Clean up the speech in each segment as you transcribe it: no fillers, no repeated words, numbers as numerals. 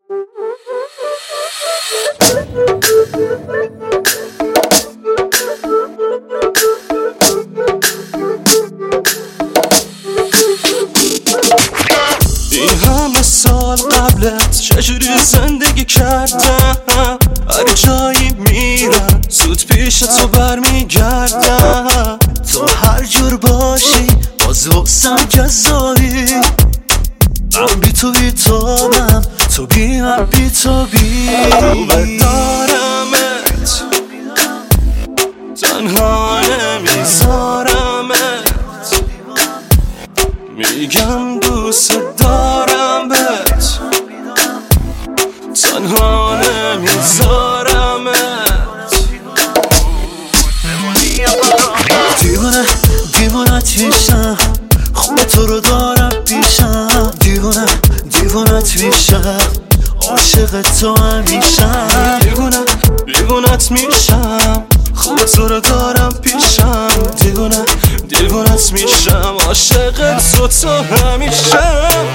این همه سال قبلت چجوری زندگی کردم، هر جایی میرم زود پیش تو برمیگردم. تو هر جور باشی باز واسم جذابی، من بی تو بی تابم، تو بی من بی تو بی. دارمت تنها نمیذارمت، میگم دوست دارمت تنها نمیذارمت. دیوانه دیوانت میشم، خون تو رو دارم پیشم. دیوانه دیوانت میشم، عاشق تو همیشم. دیوانه دیوانت میشم، خوب تو رو دارم پیشم. دیوانه دیوانت میشم، عاشق تو همیشم.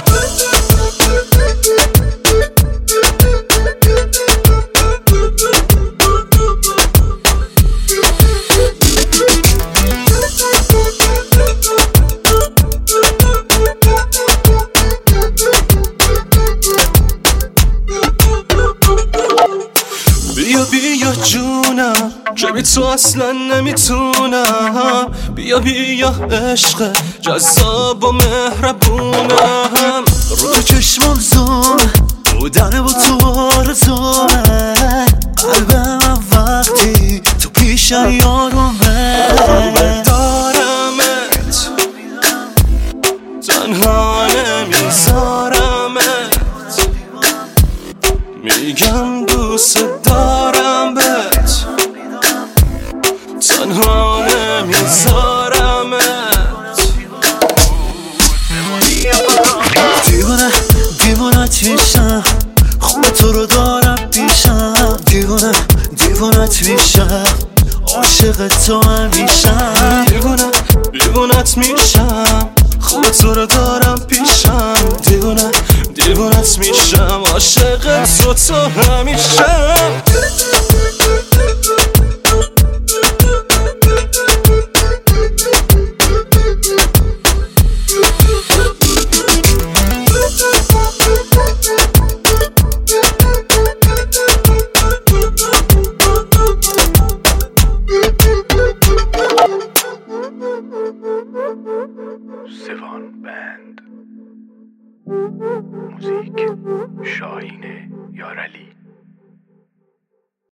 بیا بیا جونم که بی تو اصلا نمیتونم. بیا بیا عشق جذاب و مهربونم. رو تو چشمم زوم بودن با تو آرزومه، قلبم وقتی تو پیش یارومه. دارمت تنها نمیذارمت، میگم دوست دارمت تنها نمیذارمت. دیوانه دیوانت میشم، خون تو رو دارم پیشم. دیوانه دیوانت میشم، عاشق تو همیشم. دیوانه دیوانت میشم، خوب تو رو دارم پیشم. دیوانه دیوانت میشم، عاشق تو همیشم.